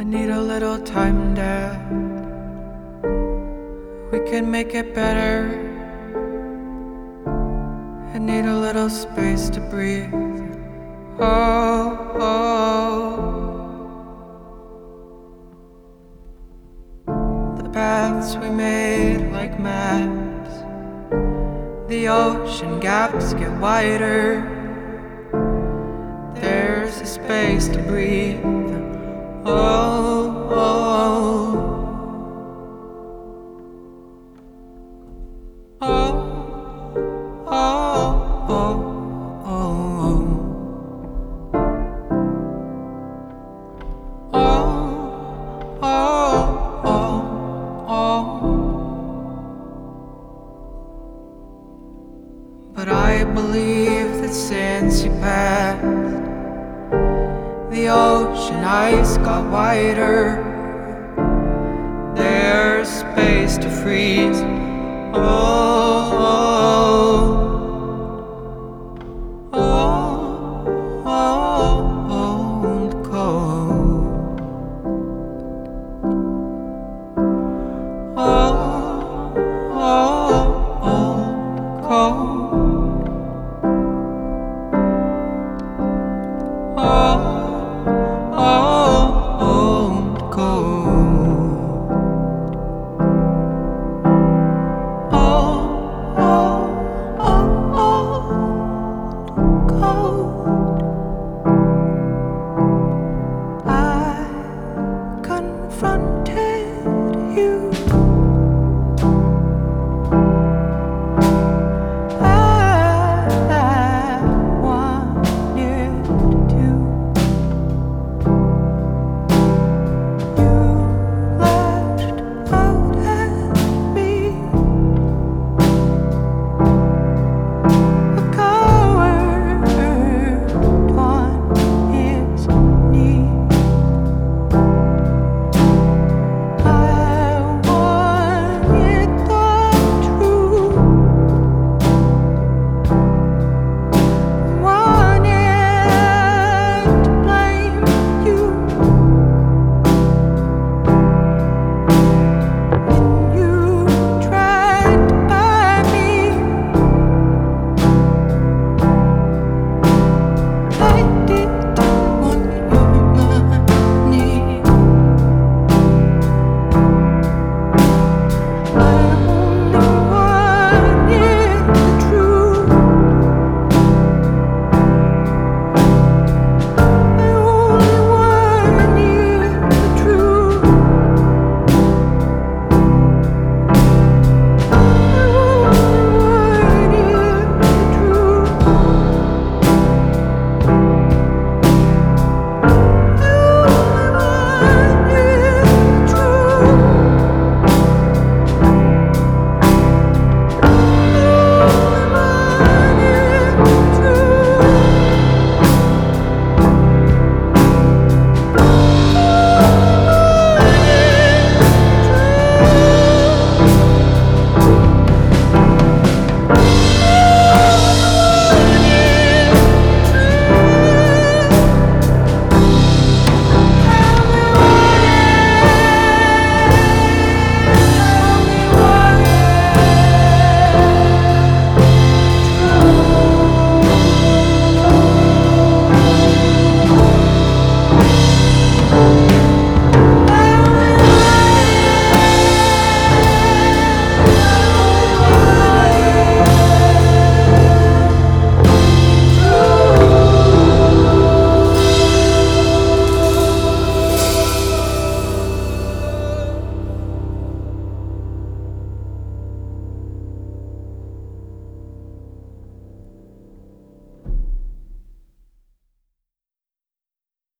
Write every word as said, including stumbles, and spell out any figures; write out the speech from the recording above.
I need a little time, Dad. We can make it better. I need a little space to breathe. Oh, oh. The paths we made like maps. The ocean gaps get wider. There's a space to breathe. Oh, oh, oh, oh, oh, oh, oh, oh, oh, oh. But I believe that since you passed, the ocean ice got wider. There's space to freeze. Oh, oh.